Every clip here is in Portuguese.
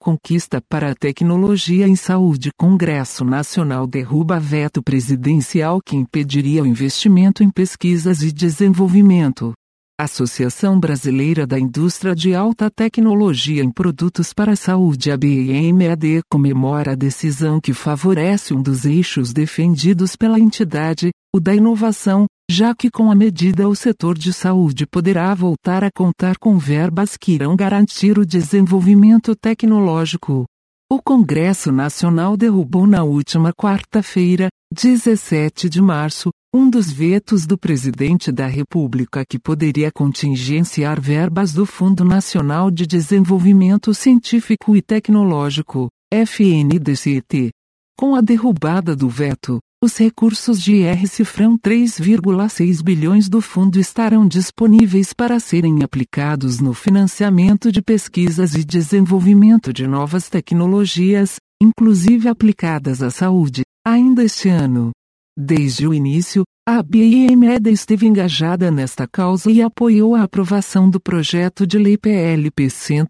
Conquista para a tecnologia em saúde. Congresso Nacional derruba veto presidencial que impediria o investimento em pesquisas e desenvolvimento. Associação Brasileira da Indústria de Alta Tecnologia em Produtos para a Saúde, ABIMED, comemora a decisão que favorece um dos eixos defendidos pela entidade, o da inovação, já que com a medida o setor de saúde poderá voltar a contar com verbas que irão garantir o desenvolvimento tecnológico. O Congresso Nacional derrubou na última quarta-feira, 17 de março, um dos vetos do presidente da República que poderia contingenciar verbas do Fundo Nacional de Desenvolvimento Científico e Tecnológico, FNDCT. Com a derrubada do veto, os recursos de R$ 3,6 bilhões do fundo estarão disponíveis para serem aplicados no financiamento de pesquisas e desenvolvimento de novas tecnologias, inclusive aplicadas à saúde, ainda este ano. Desde o início, a ABIMED esteve engajada nesta causa e apoiou a aprovação do projeto de lei PLP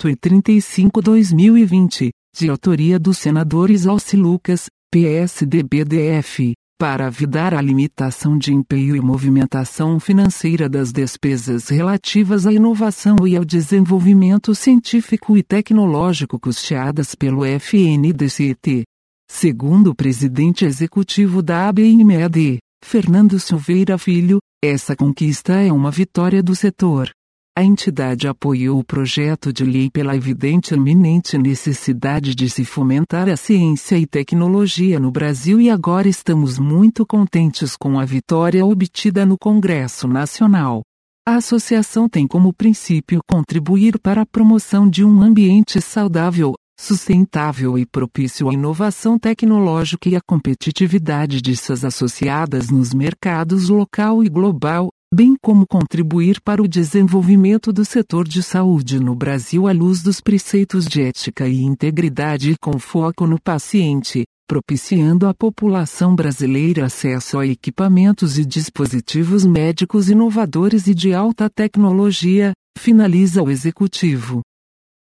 135/2020, de autoria dos senadores Alci Lucas, PSDB-DF, para vedar a limitação de empenho e movimentação financeira das despesas relativas à inovação e ao desenvolvimento científico e tecnológico custeadas pelo FNDCT. Segundo o presidente executivo da ABIMED, Fernando Silveira Filho, essa conquista é uma vitória do setor. A entidade apoiou o projeto de lei pela evidente e iminente necessidade de se fomentar a ciência e tecnologia no Brasil e agora estamos muito contentes com a vitória obtida no Congresso Nacional. A associação tem como princípio contribuir para a promoção de um ambiente saudável, sustentável e propício à inovação tecnológica e à competitividade de suas associadas nos mercados local e global, bem como contribuir para o desenvolvimento do setor de saúde no Brasil à luz dos preceitos de ética e integridade e com foco no paciente, propiciando à população brasileira acesso a equipamentos e dispositivos médicos inovadores e de alta tecnologia, finaliza o executivo.